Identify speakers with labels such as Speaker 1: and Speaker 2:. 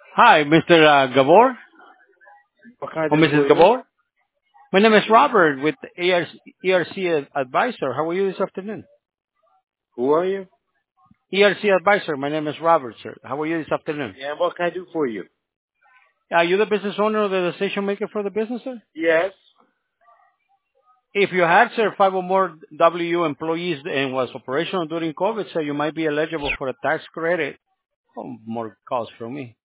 Speaker 1: Hi, Mr. Gabor
Speaker 2: What can I
Speaker 1: or
Speaker 2: do
Speaker 1: Mrs.
Speaker 2: for you?
Speaker 1: Gabor. My name is Robert with ERC Advisor. How are you this afternoon?
Speaker 2: Who are you?
Speaker 1: ERC Advisor. My name is Robert, sir. How are you this afternoon?
Speaker 2: Yeah, what can I do for you?
Speaker 1: Are you the business owner or the decision maker for the business, sir?
Speaker 2: Yes.
Speaker 1: If you had, sir, five or more WU employees and was operational during COVID, sir, you might be eligible for a tax credit. Oh, more calls from me.